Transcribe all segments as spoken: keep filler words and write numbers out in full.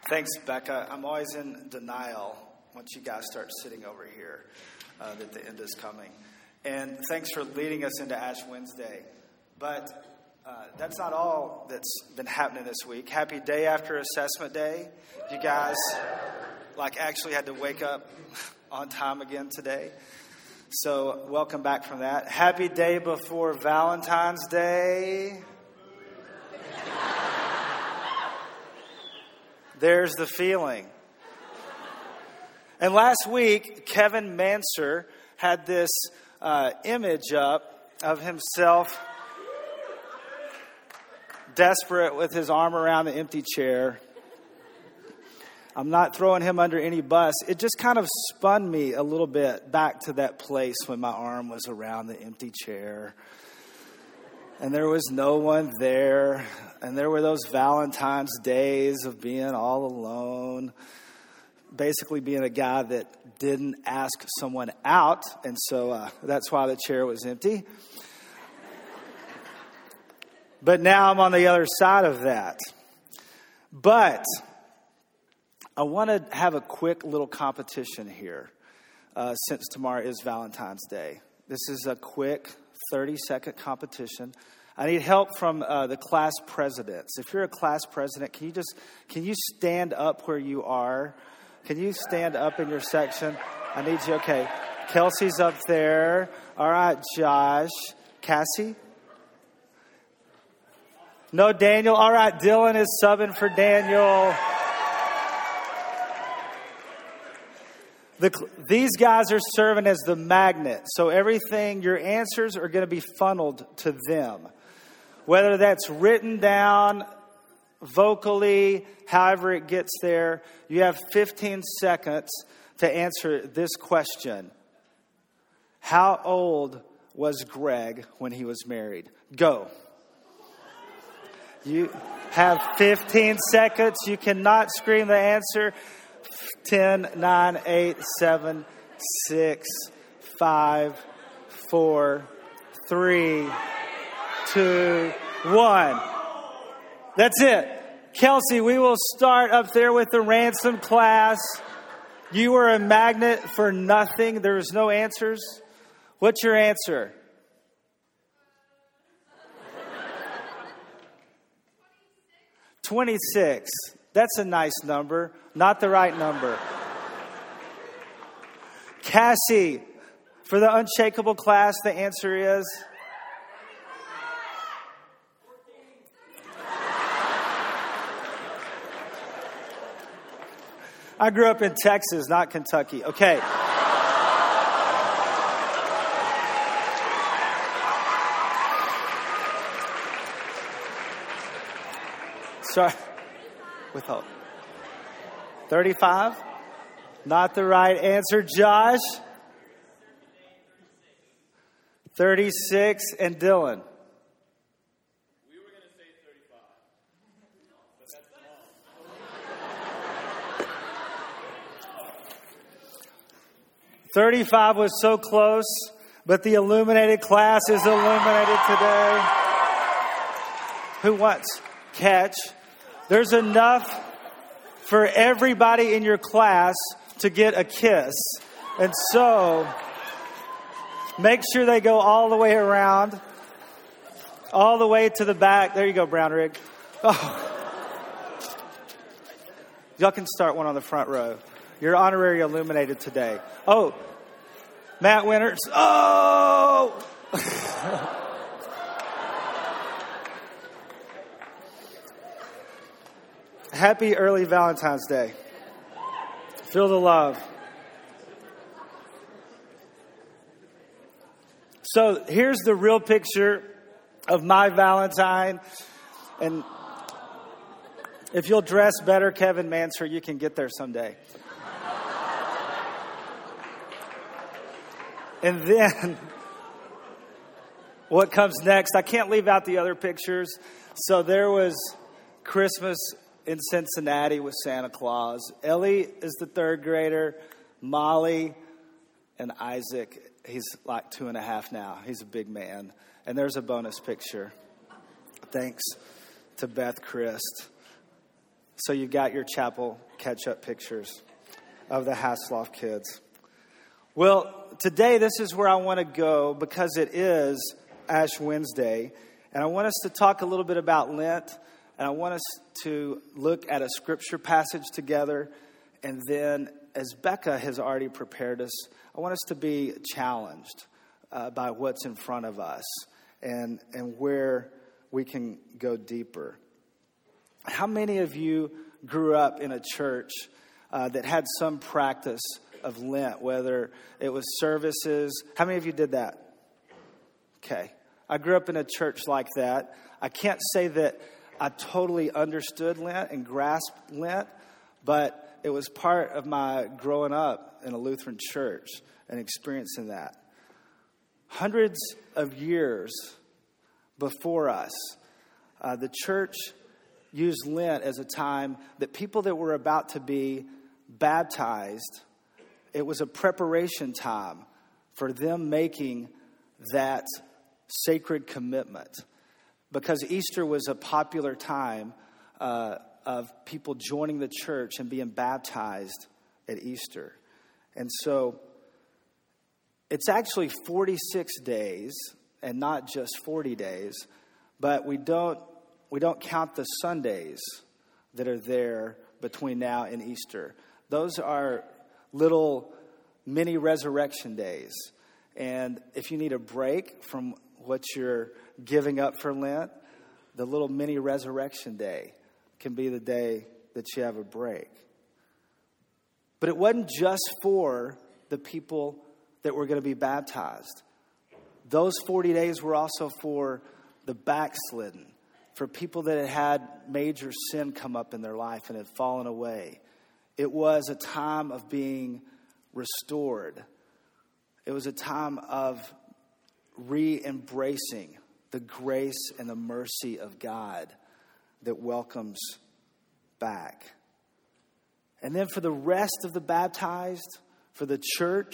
Thanks, Becca. I'm always in denial once you guys start sitting over here uh, that the end is coming. And thanks for leading us into Ash Wednesday. But uh, that's not all that's been happening this week. Happy day after assessment day. You guys like actually had to wake up on time again today. So welcome back from that. Happy day before Valentine's Day. There's the feeling. And last week, Kevin Manser had this uh, image up of himself desperate with his arm around the empty chair. I'm not throwing him under any bus. It just kind of spun me a little bit back to that place when my arm was around the empty chair. And there was no one there. And there were those Valentine's days of being all alone. Basically being a guy that didn't ask someone out. And so uh, that's why the chair was empty. But now I'm on the other side of that. But I want to have a quick little competition here. Uh, since tomorrow is Valentine's Day. This is a quick thirty-second competition. I need help from uh, the class presidents. If you're a class president, can you just can you stand up where you are? Can you stand up in your section? I need you. Okay, Kelsey's up there. All right, Josh, Cassie. No, Daniel. All right, Dylan is subbing for Daniel. The, these guys are serving as the magnet. So everything, your answers are going to be funneled to them. Whether that's written down, vocally, however it gets there. You have fifteen seconds to answer this question. How old was Greg when he was married? Go. You have fifteen seconds. You cannot scream the answer. ten, nine, eight, seven, six, five, four, three, two, one. That's it. Kelsey, we will start up there with the Ransom class. You were a magnet for nothing. There was no answers. What's your answer? twenty-six. That's a nice number. Not the right number. Cassie, for the unshakable class, the answer is... I grew up in Texas, not Kentucky. Okay. Sorry. Withhold. thirty-five? Not the right answer. Josh? thirty-six. And Dylan? We were going to say thirty-five. But that's wrong. thirty-five was so close, but the illuminated class is illuminated today. Who wants? Catch. There's enough for everybody in your class to get a kiss. And so, make sure they go all the way around, all the way to the back. There you go, Brown Rig. Oh. Y'all can start one on the front row. You're honorary illuminated today. Oh, Matt Winters. Oh! Happy early Valentine's Day. Feel the love. So here's the real picture of my Valentine. And if you'll dress better, Kevin Manser, you can get there someday. And then what comes next, I can't leave out the other pictures. So there was Christmas in Cincinnati with Santa Claus. Ellie is the third grader. Molly and Isaac, he's like two and a half now. He's a big man. And there's a bonus picture. Thanks to Beth Christ. So you got your chapel catch-up pictures of the Hasselhoff kids. Well, today this is where I want to go because it is Ash Wednesday. And I want us to talk a little bit about Lent. And I want us to look at a scripture passage together. And then, as Becca has already prepared us, I want us to be challenged uh, by what's in front of us and, and where we can go deeper. How many of you grew up in a church uh, that had some practice of Lent, whether it was services? How many of you did that? Okay. I grew up in a church like that. I can't say that I totally understood Lent and grasped Lent, but it was part of my growing up in a Lutheran church and experiencing that. Hundreds of years before us, uh, the church used Lent as a time that people that were about to be baptized, it was a preparation time for them making that sacred commitment. Because Easter was a popular time uh, of people joining the church and being baptized at Easter. And so it's actually forty-six days and not just forty days, but we don't we don't count the Sundays that are there between now and Easter. Those are little mini resurrection days. And if you need a break from what you're giving up for Lent, the little mini resurrection day can be the day that you have a break. But it wasn't just for the people that were going to be baptized. Those forty days were also for the backslidden, for people that had had major sin come up in their life and had fallen away. It was a time of being restored. It was a time of re-embracing the grace and the mercy of God that welcomes back. And then for the rest of the baptized, for the church,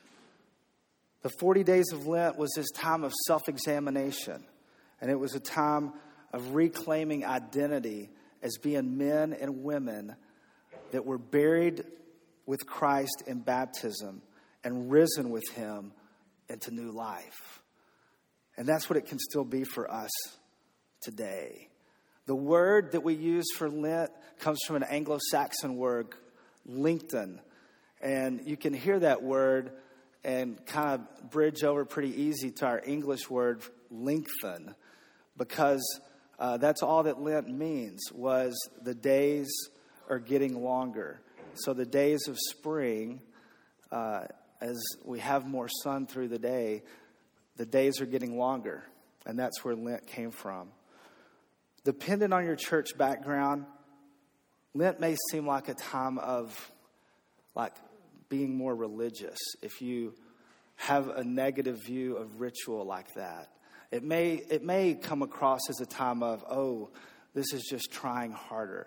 the forty days of Lent was this time of self-examination. And it was a time of reclaiming identity as being men and women that were buried with Christ in baptism and risen with him into new life. And that's what it can still be for us today. The word that we use for Lent comes from an Anglo-Saxon word, lengthen. And you can hear that word and kind of bridge over pretty easy to our English word, lengthen. Because uh, that's all that Lent means, was the days are getting longer. So the days of spring, uh, as we have more sun through the day, the days are getting longer. And that's where Lent came from. Depending on your church background, Lent may seem like a time of like being more religious. If you have a negative view of ritual like that, it may it may come across as a time of, oh, this is just trying harder.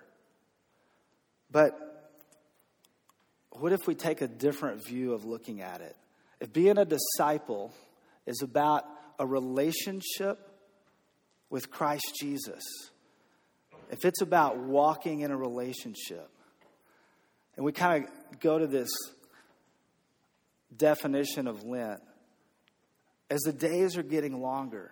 But what if we take a different view of looking at it? If being a disciple is about a relationship with Christ Jesus, if it's about walking in a relationship, and we kind of go to this definition of Lent, as the days are getting longer,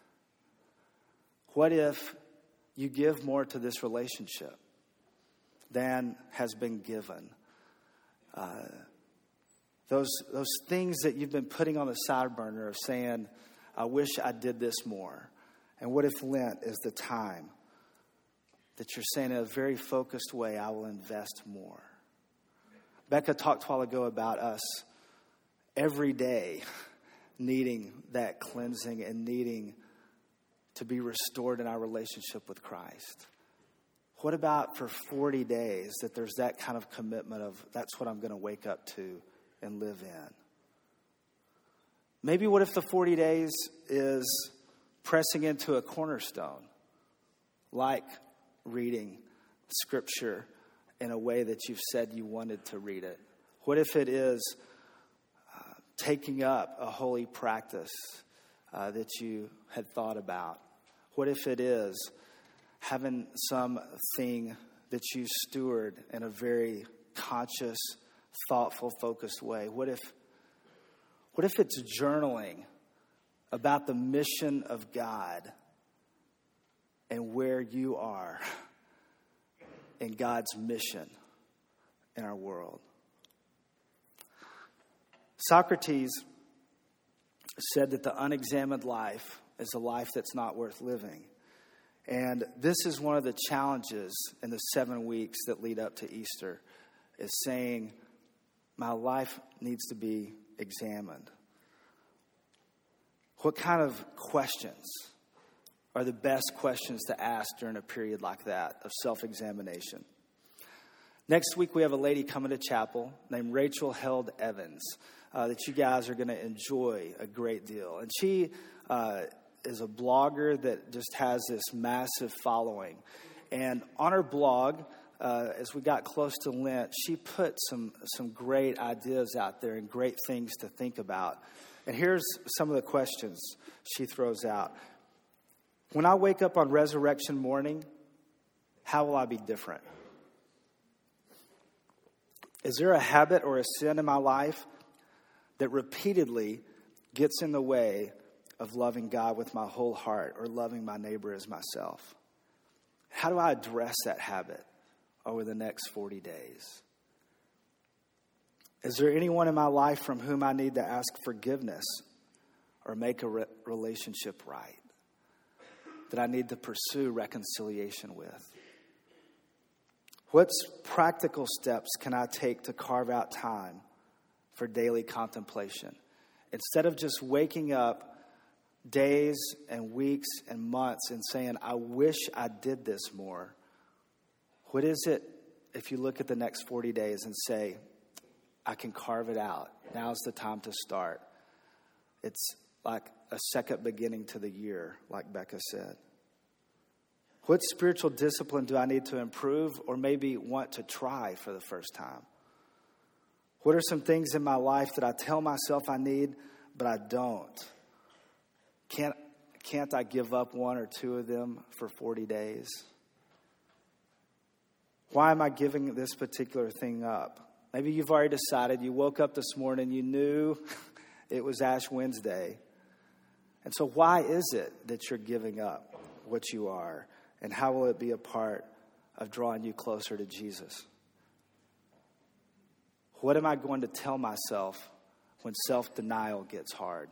what if you give more to this relationship than has been given? Uh, those those things that you've been putting on the side burner of saying, I wish I did this more. And what if Lent is the time that you're saying in a very focused way, I will invest more? Becca talked a while ago about us every day needing that cleansing and needing to be restored in our relationship with Christ. What about for forty days that there's that kind of commitment of that's what I'm going to wake up to and live in? Maybe what if the forty days is pressing into a cornerstone, like reading Scripture in a way that you've said you wanted to read it? What if it is uh, taking up a holy practice uh, that you had thought about? What if it is having something that you steward in a very conscious, thoughtful, focused way? What if, what if it's journaling about the mission of God and where you are in God's mission in our world? Socrates said that the unexamined life is a life that's not worth living. And this is one of the challenges in the seven weeks that lead up to Easter, is saying, my life needs to be examined. What kind of questions are the best questions to ask during a period like that of self-examination? Next week, we have a lady coming to chapel named Rachel Held Evans uh, that you guys are going to enjoy a great deal. And she uh, is a blogger that just has this massive following. And on her blog, uh, as we got close to Lent, she put some, some great ideas out there and great things to think about. And here's some of the questions she throws out. When I wake up on resurrection morning, how will I be different? Is there a habit or a sin in my life that repeatedly gets in the way of loving God with my whole heart or loving my neighbor as myself? How do I address that habit over the next forty days? Is there anyone in my life from whom I need to ask forgiveness or make a re- relationship right that I need to pursue reconciliation with? What practical steps can I take to carve out time for daily contemplation? Instead of just waking up days and weeks and months and saying, I wish I did this more. What is it if you look at the next forty days and say, I can carve it out. Now's the time to start. It's like a second beginning to the year, like Becca said. What spiritual discipline do I need to improve or maybe want to try for the first time? What are some things in my life that I tell myself I need, but I don't? Can't, can't I give up one or two of them for forty days? Why am I giving this particular thing up? Maybe you've already decided. You woke up this morning, you knew it was Ash Wednesday. And so why is it that you're giving up what you are? And how will it be a part of drawing you closer to Jesus? What am I going to tell myself when self-denial gets hard?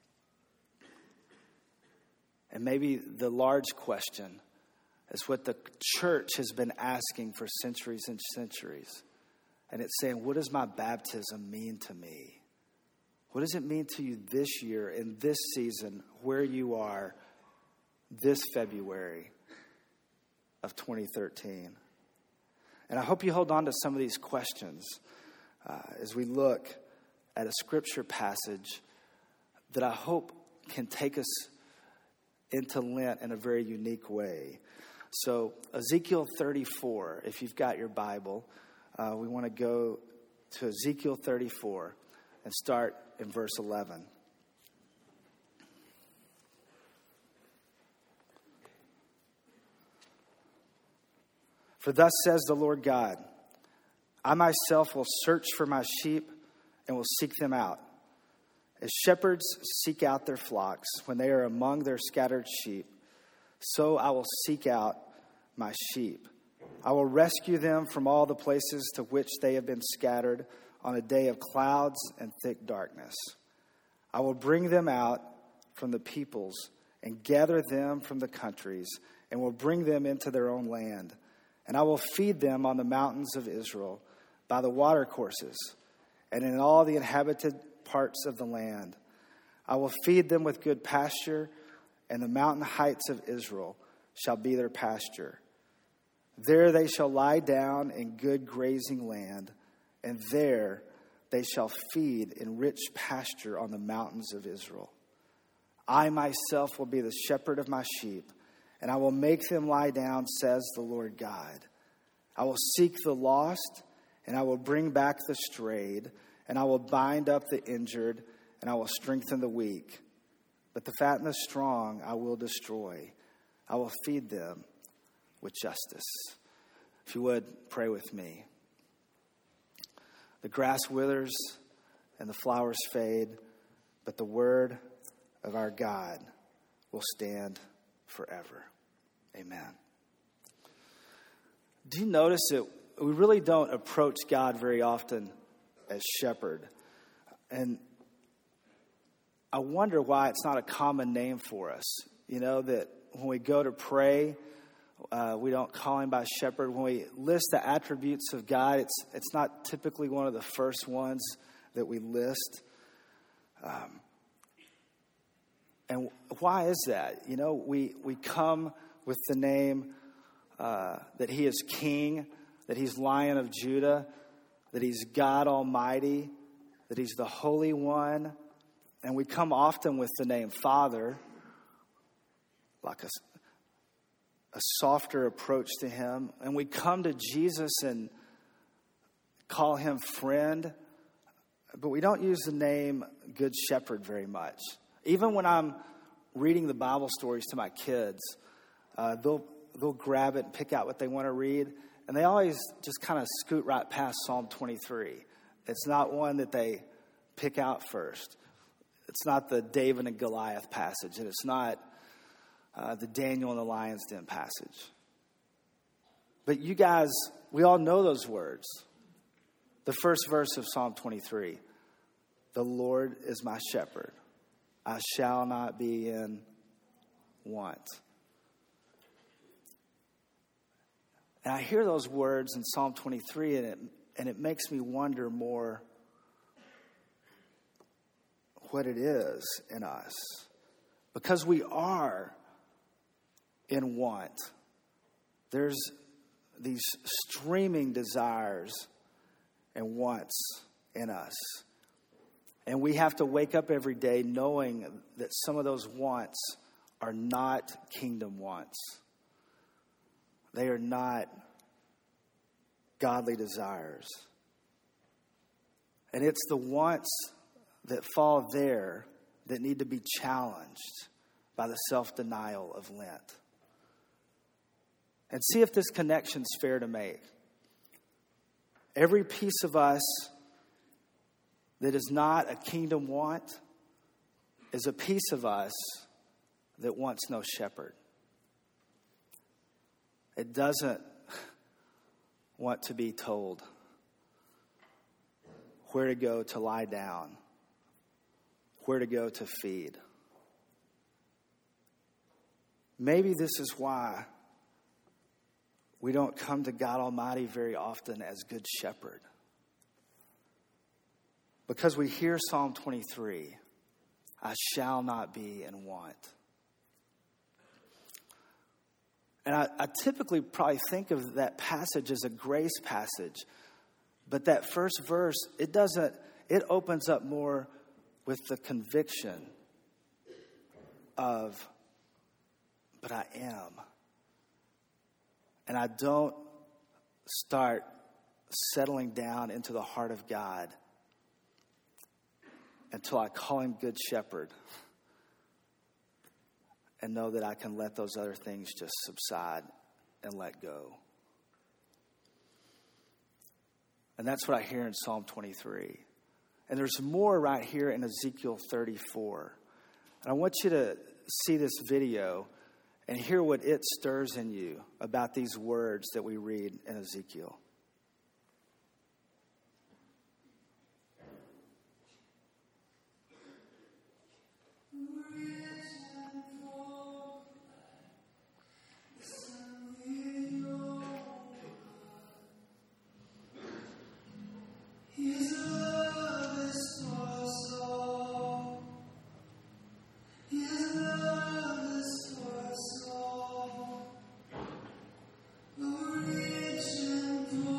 And maybe the large question is what the church has been asking for centuries and centuries. And it's saying, what does my baptism mean to me? What does it mean to you this year, in this season, where you are this February of twenty thirteen? And I hope you hold on to some of these questions uh, as we look at a scripture passage that I hope can take us into Lent in a very unique way. So Ezekiel thirty-four, if you've got your Bible, uh, we want to go to Ezekiel thirty-four and start in verse eleven. For thus says the Lord God, I myself will search for my sheep and will seek them out. As shepherds seek out their flocks when they are among their scattered sheep, so I will seek out my sheep. I will rescue them from all the places to which they have been scattered on a day of clouds and thick darkness. I will bring them out from the peoples and gather them from the countries and will bring them into their own land. And I will feed them on the mountains of Israel by the watercourses and in all the inhabited parts of the land. I will feed them with good pasture, and the mountain heights of Israel shall be their pasture. There they shall lie down in good grazing land, and there they shall feed in rich pasture on the mountains of Israel. I myself will be the shepherd of my sheep, and I will make them lie down, says the Lord God. I will seek the lost, and I will bring back the strayed, and I will bind up the injured, and I will strengthen the weak. But the fat and the strong I will destroy. I will feed them with justice. If you would, pray with me. The grass withers and the flowers fade, but the word of our God will stand forever. Amen. Do you notice that we really don't approach God very often as shepherd? And I wonder why it's not a common name for us. You know, that when we go to pray, uh, we don't call him by shepherd. When we list the attributes of God, it's it's not typically one of the first ones that we list. Um, and why is that? You know, we, we come with the name uh, that he is King, that he's Lion of Judah, that he's God Almighty, that he's the Holy One. And we come often with the name Father, like a, a softer approach to him. And we come to Jesus and call him friend, but we don't use the name Good Shepherd very much. Even when I'm reading the Bible stories to my kids, uh, they'll they'll grab it and pick out what they want to read, and they always just kind of scoot right past Psalm twenty-three. It's not one that they pick out first. It's not the David and Goliath passage, and it's not uh, the Daniel and the lion's den passage. But you guys, we all know those words. The first verse of Psalm twenty-three, the Lord is my shepherd. I shall not be in want. And I hear those words in Psalm twenty-three, and it, and it makes me wonder more what it is in us. Because we are in want. There's these streaming desires and wants in us. And we have to wake up every day knowing that some of those wants are not kingdom wants. They are not godly desires. And it's the wants that fall there that need to be challenged by the self-denial of Lent. And see if this connection's fair to make. Every piece of us that is not a kingdom want is a piece of us that wants no shepherd. It doesn't want to be told where to go to lie down, where to go to feed. Maybe this is why we don't come to God Almighty very often as Good Shepherd. Because we hear Psalm twenty-three, I shall not be in want. And I, I typically probably think of that passage as a grace passage. But that first verse, it doesn't, it opens up more with the conviction of, but I am. And I don't start settling down into the heart of God until I call him Good Shepherd and know that I can let those other things just subside and let go. And that's what I hear in Psalm twenty-three. And there's more right here in Ezekiel thirty-four. And I want you to see this video and hear what it stirs in you about these words that we read in Ezekiel. Rich and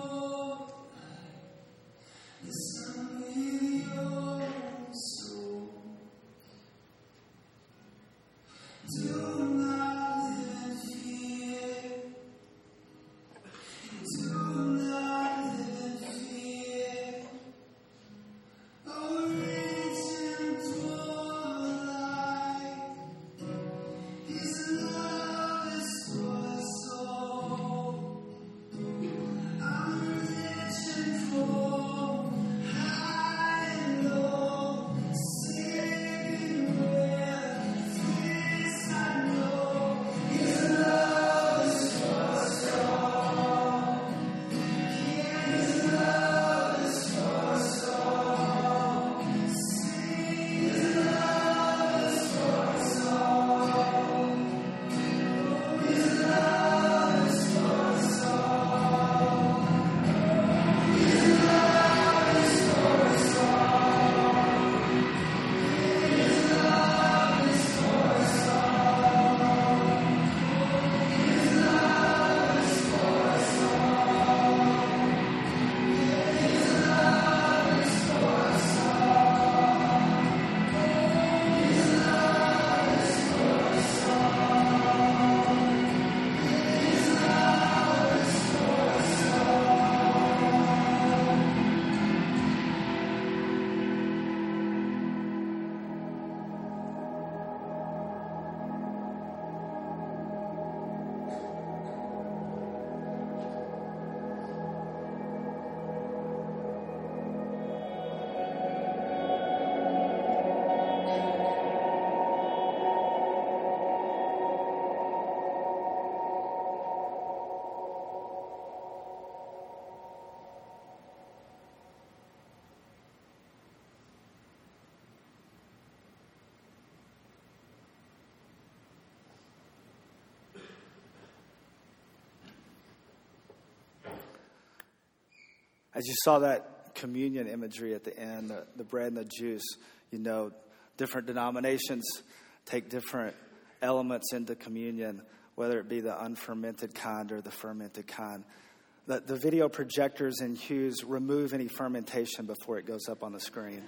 As you saw that communion imagery at the end, the, the bread and the juice, you know, different denominations take different elements into communion, whether it be the unfermented kind or the fermented kind. The, the video projectors and hues remove any fermentation before it goes up on the screen.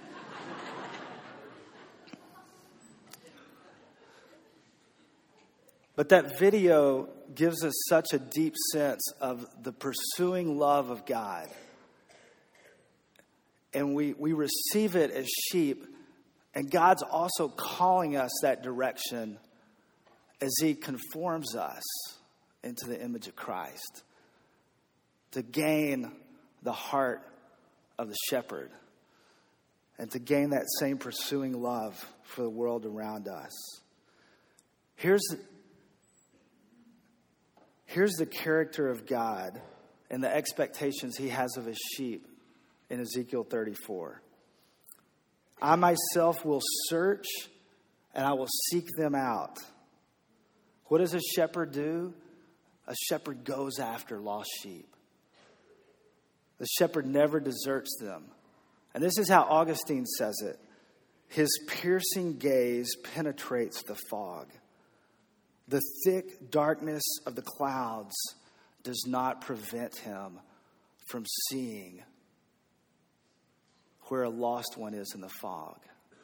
But that video gives us such a deep sense of the pursuing love of God. And we, we receive it as sheep. And God's also calling us that direction as he conforms us into the image of Christ, to gain the heart of the shepherd and to gain that same pursuing love for the world around us. Here's the, here's the character of God and the expectations he has of his sheep in Ezekiel thirty-four. I myself will search and I will seek them out. What does a shepherd do? A shepherd goes after lost sheep. The shepherd never deserts them. And this is how Augustine says it. His piercing gaze penetrates the fog. The thick darkness of the clouds does not prevent him from seeing where a lost one is in the fog.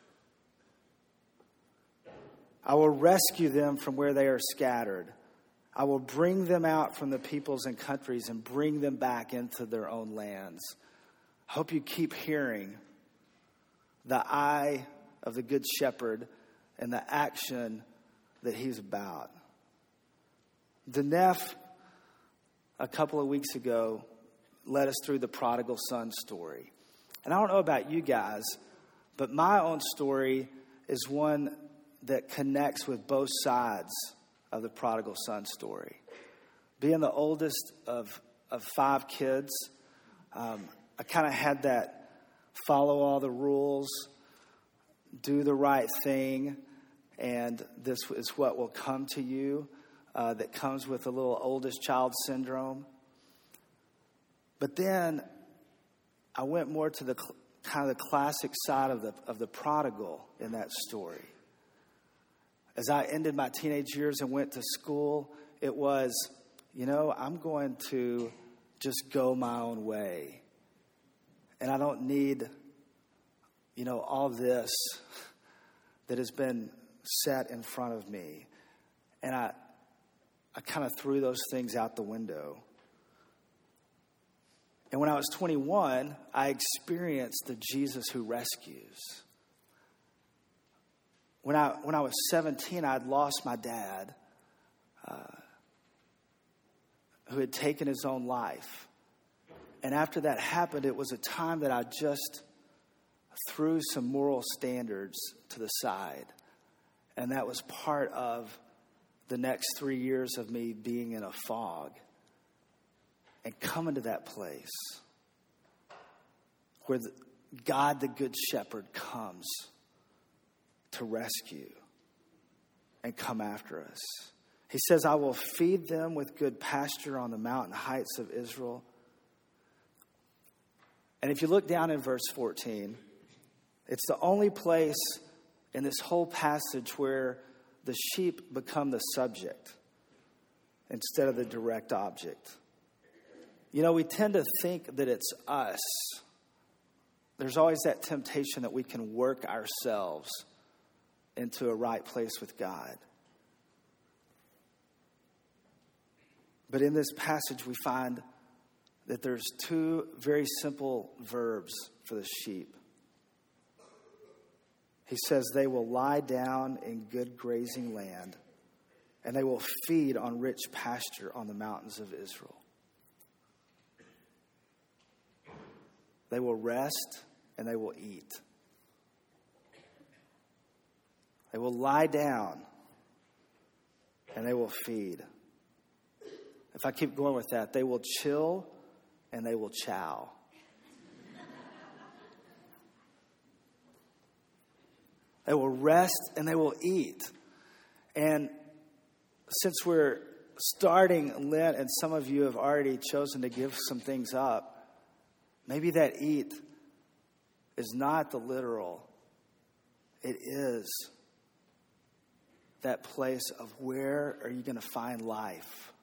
I will rescue them from where they are scattered. I will bring them out from the peoples and countries and bring them back into their own lands. I hope you keep hearing the eye of the Good Shepherd and the action that he's about. Denef, a couple of weeks ago, led us through the prodigal son story. And I don't know about you guys, but my own story is one that connects with both sides of the prodigal son story. Being the oldest of, of five kids, um, I kind of had that follow all the rules, do the right thing, and this is what will come to you, uh, that comes with a little oldest child syndrome. But then I went more to the cl- kind of the classic side of the of the prodigal in that story. As I ended my teenage years and went to school, it was, you know, I'm going to just go my own way. And I don't need, you know, all this that has been set in front of me. And I I kind of threw those things out the window. And when I was twenty-one, I experienced the Jesus who rescues. When I when I was seventeen, I had lost my dad, uh, who had taken his own life. And after that happened, it was a time that I just threw some moral standards to the side. And that was part of the next three years of me being in a fog and coming to that place where the, God, the Good Shepherd, comes to rescue and come after us. He says, I will feed them with good pasture on the mountain heights of Israel. And if you look down in verse fourteen, it's the only place in this whole passage where the sheep become the subject instead of the direct object. You know, we tend to think that it's us. There's always that temptation that we can work ourselves into a right place with God. But in this passage, we find that there's two very simple verbs for the sheep. He says they will lie down in good grazing land, and they will feed on rich pasture on the mountains of Israel. They will rest and they will eat. They will lie down and they will feed. If I keep going with that, they will chill and they will chow. They will rest and they will eat. And since we're starting Lent and some of you have already chosen to give some things up, Maybe that eat is not the literal. It is that place of where are you going to find life?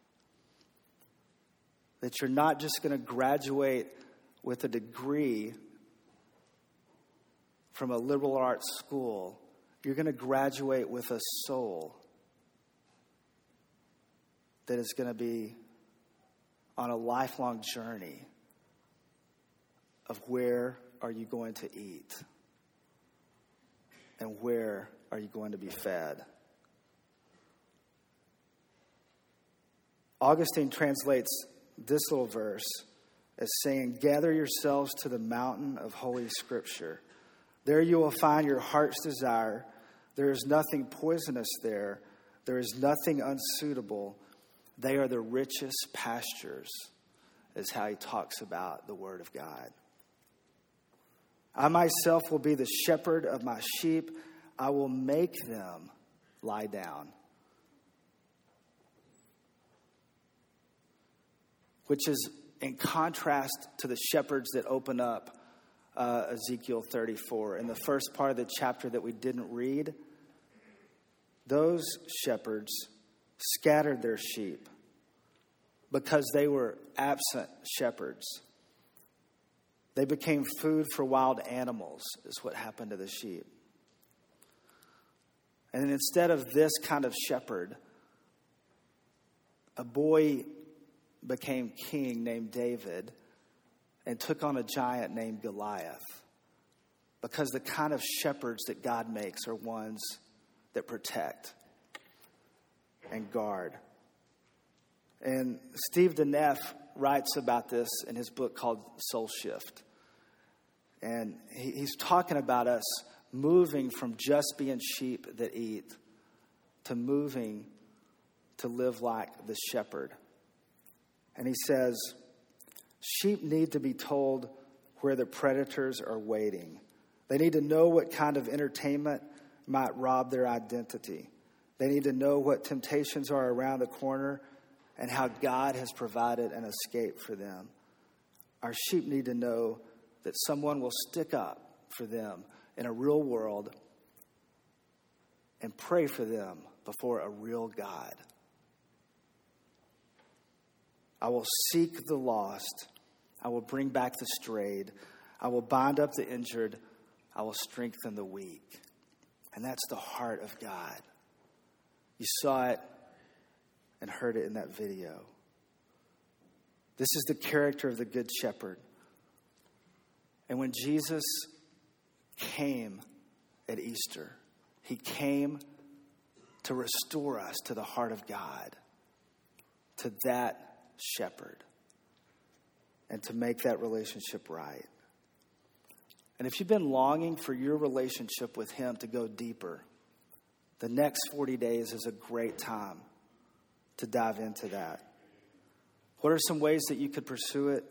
That you're not just going to graduate with a degree from a liberal arts school. You're going to graduate with a soul that is going to be on a lifelong journey of where are you going to eat and where are you going to be fed. Augustine translates this little verse as saying, gather yourselves to the mountain of Holy Scripture. There you will find your heart's desire. There is nothing poisonous there. There is nothing unsuitable. They are the richest pastures, is how he talks about the Word of God. I myself will be the shepherd of my sheep. I will make them lie down. Which is in contrast to the shepherds that open up uh, Ezekiel thirty-four. In the first part of the chapter that we didn't read, those shepherds scattered their sheep because they were absent shepherds. They became food for wild animals, is what happened to the sheep. And instead of this kind of shepherd, a boy became king named David and took on a giant named Goliath, because the kind of shepherds that God makes are ones that protect and guard. And Steve DeNeff writes about this in his book called Soul Shift. And he, he's talking about us moving from just being sheep that eat to moving to live like the shepherd. And he says, sheep need to be told where the predators are waiting. They need to know what kind of entertainment might rob their identity. They need to know what temptations are around the corner and how God has provided an escape for them. Our sheep need to know that someone will stick up for them in a real world and pray for them before a real God. I will seek the lost. I will bring back the strayed. I will bind up the injured. I will strengthen the weak. And that's the heart of God. You saw it and heard it in that video. This is the character of the Good Shepherd. And when Jesus came at Easter, he came to restore us to the heart of God, to that shepherd, and to make that relationship right. And if you've been longing for your relationship with him to go deeper, the next forty days is a great time to dive into that. What are some ways that you could pursue it?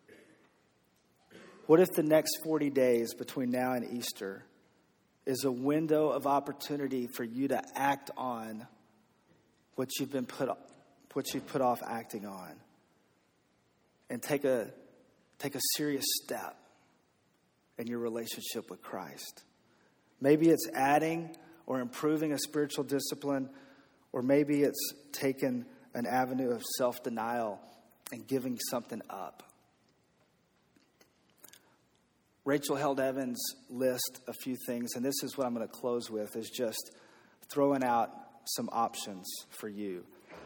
What if the next forty days between now and Easter is a window of opportunity for you to act on what you've been put what you've put off acting on, and take a take a serious step in your relationship with Christ? Maybe it's adding or improving a spiritual discipline, or maybe it's taking an avenue of self-denial and giving something up. Rachel Held Evans lists a few things, and this is what I'm going to close with, is just throwing out some options for you.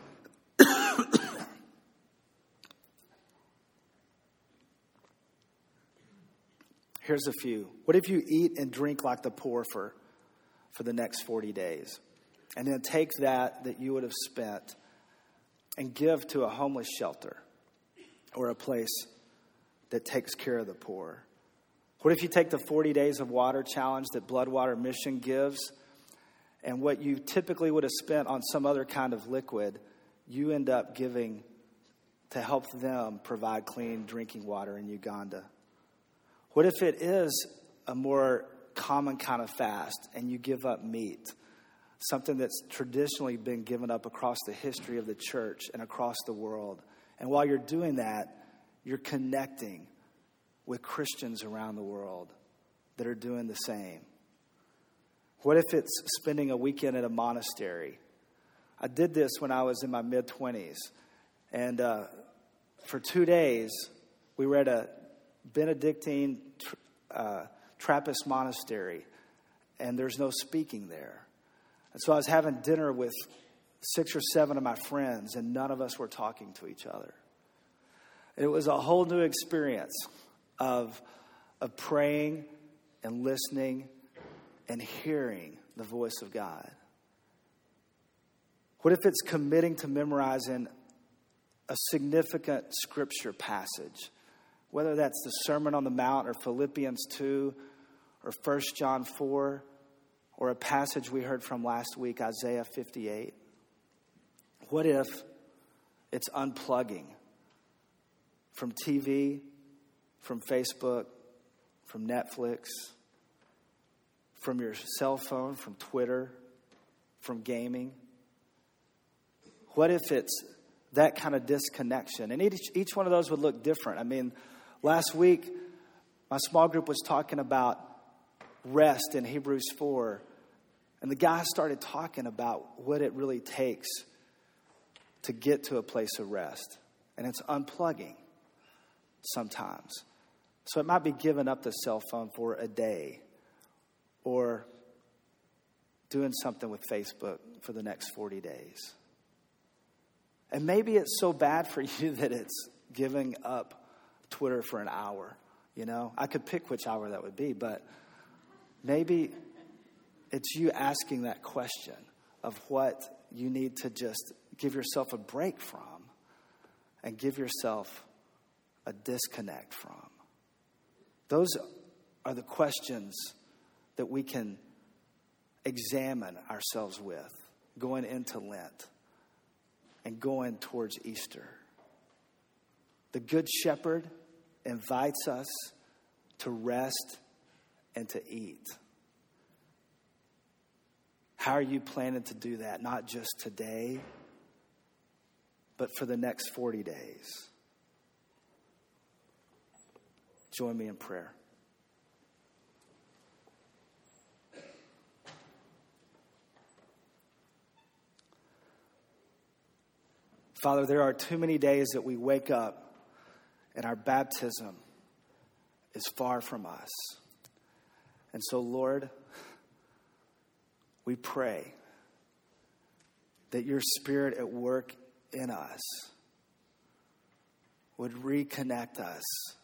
Here's a few. What if you eat and drink like the poor for, for the next forty days? And then take that that you would have spent and give to a homeless shelter or a place that takes care of the poor. What if you take the forty days of water challenge that Bloodwater Mission gives, and what you typically would have spent on some other kind of liquid, you end up giving to help them provide clean drinking water in Uganda? What if it is a more common kind of fast and you give up meat, something that's traditionally been given up across the history of the church and across the world? And while you're doing that, you're connecting with Christians around the world that are doing the same? What if it's spending a weekend at a monastery? I did this when I was in my mid-twenties. And uh, for two days, we were at a Benedictine uh, Trappist monastery. And there's no speaking there. And so I was having dinner with six or seven of my friends, and none of us were talking to each other. It was a whole new experience of, of praying and listening and hearing the voice of God. What if it's committing to memorizing a significant scripture passage, whether that's the Sermon on the Mount or Philippians two or First John four or a passage we heard from last week, Isaiah fifty-eight? What if it's unplugging from T V, from Facebook, from Netflix, from your cell phone, from Twitter, from gaming? What if it's that kind of disconnection? And each, each one of those would look different. I mean, last week, my small group was talking about rest in Hebrews four. And the guy started talking about what it really takes to get to a place of rest. And it's unplugging sometimes. So it might be giving up the cell phone for a day, or doing something with Facebook for the next forty days. And maybe it's so bad for you that it's giving up Twitter for an hour. You know, I could pick which hour that would be, but maybe it's you asking that question of what you need to just give yourself a break from and give yourself a disconnect from. Those are the questions that we can examine ourselves with going into Lent and going towards Easter. The Good Shepherd invites us to rest and to eat. How are you planning to do that? Not just today, but for the next forty days. Join me in prayer. Father, there are too many days that we wake up and our baptism is far from us. And so, Lord, we pray that your Spirit at work in us would reconnect us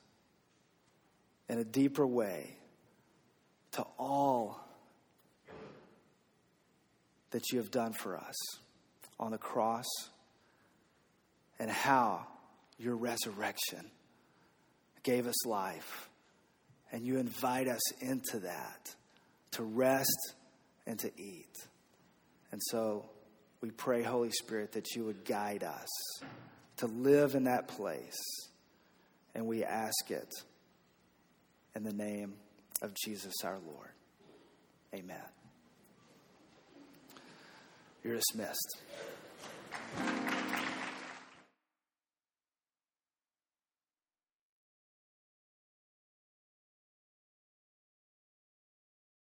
in a deeper way to all that you have done for us on the cross, and how your resurrection gave us life. And you invite us into that, to rest and to eat. And so we pray, Holy Spirit, that you would guide us to live in that place. And we ask it in the name of Jesus our Lord. Amen. You're dismissed.